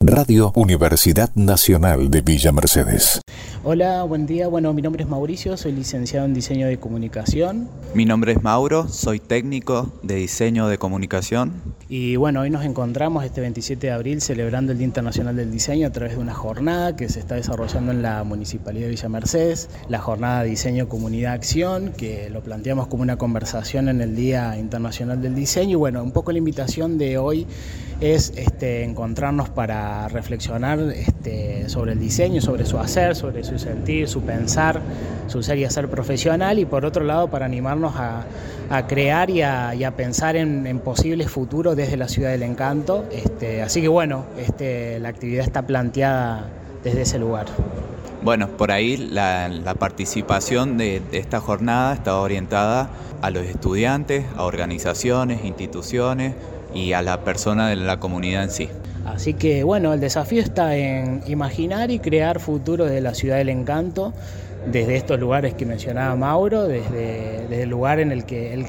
Radio Universidad Nacional de Villa Mercedes. Hola, buen día. Bueno, mi nombre es Mauricio, soy licenciado en Diseño de Comunicación. Mi nombre es Mauro, soy técnico de Diseño de Comunicación. Y bueno, hoy nos encontramos este 27 de abril celebrando el Día Internacional del Diseño a través de una jornada que se está desarrollando en la Municipalidad de Villa Mercedes, la jornada Diseño Comunidad Acción, que lo planteamos como una conversación en el Día Internacional del Diseño. Y bueno, un poco la invitación de hoy es encontrarnos para reflexionar sobre el diseño, sobre su hacer, sobre su sentir, su pensar, su ser y hacer profesional, y por otro lado para animarnos a crear y a pensar en posibles futuros desde la Ciudad del Encanto. Así que bueno, la actividad está planteada desde ese lugar. Bueno, por ahí la participación de esta jornada está orientada a los estudiantes, a organizaciones, instituciones y a la persona de la comunidad en sí. Así que bueno, el desafío está en imaginar y crear futuros de la Ciudad del Encanto desde estos lugares que mencionaba Mauro, desde el lugar en el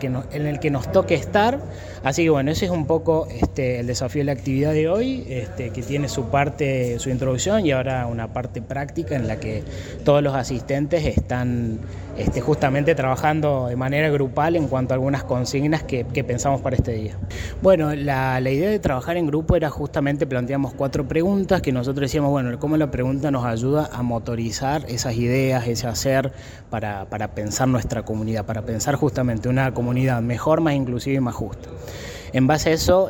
que nos toque estar. Así que bueno, ese es un poco el desafío de la actividad de hoy, que tiene su introducción y ahora una parte práctica en la que todos los asistentes están justamente trabajando de manera grupal en cuanto a algunas consignas que pensamos para este día. Bueno, la idea de trabajar en grupo era justamente, planteamos 4 preguntas que nosotros decíamos, bueno, cómo la pregunta nos ayuda a motorizar esas ideas, ese hacer para pensar nuestra comunidad, para pensar justamente una comunidad mejor, más inclusiva y más justa. En base a eso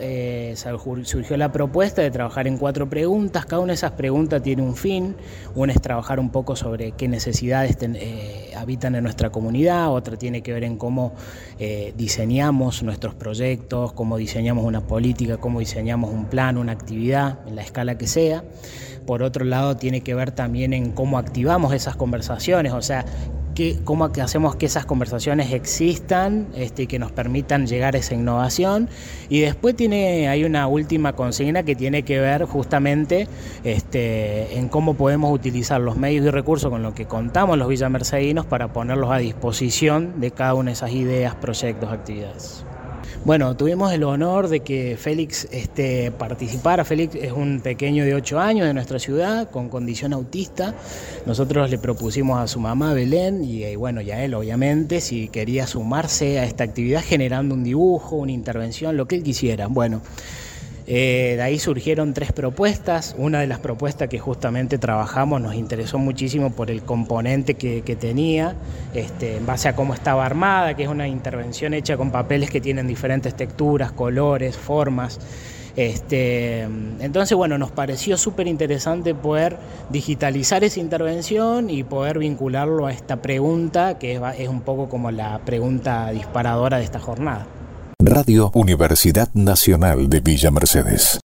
surgió la propuesta de trabajar en 4 preguntas. Cada una de esas preguntas tiene un fin. Una es trabajar un poco sobre qué necesidades habitan en nuestra comunidad, otra tiene que ver en cómo diseñamos nuestros proyectos, cómo diseñamos una política, cómo diseñamos un plan, una actividad, en la escala que sea. Por otro lado, tiene que ver también en cómo activamos esas conversaciones, o sea, cómo hacemos que esas conversaciones existan y que nos permitan llegar a esa innovación. Y después hay una última consigna que tiene que ver justamente en cómo podemos utilizar los medios y recursos con los que contamos los villamercedinos para ponerlos a disposición de cada una de esas ideas, proyectos, actividades. Bueno, tuvimos el honor de que Félix participara. Félix es un pequeño de 8 años de nuestra ciudad con condición autista. Nosotros le propusimos a su mamá Belén y a él obviamente si quería sumarse a esta actividad generando un dibujo, una intervención, lo que él quisiera. Bueno, de ahí surgieron 3 propuestas. Una de las propuestas que justamente trabajamos nos interesó muchísimo por el componente que tenía, en base a cómo estaba armada, que es una intervención hecha con papeles que tienen diferentes texturas, colores, formas. Entonces, bueno, nos pareció súper interesante poder digitalizar esa intervención y poder vincularlo a esta pregunta, que es un poco como la pregunta disparadora de esta jornada. Radio Universidad Nacional de Villa Mercedes.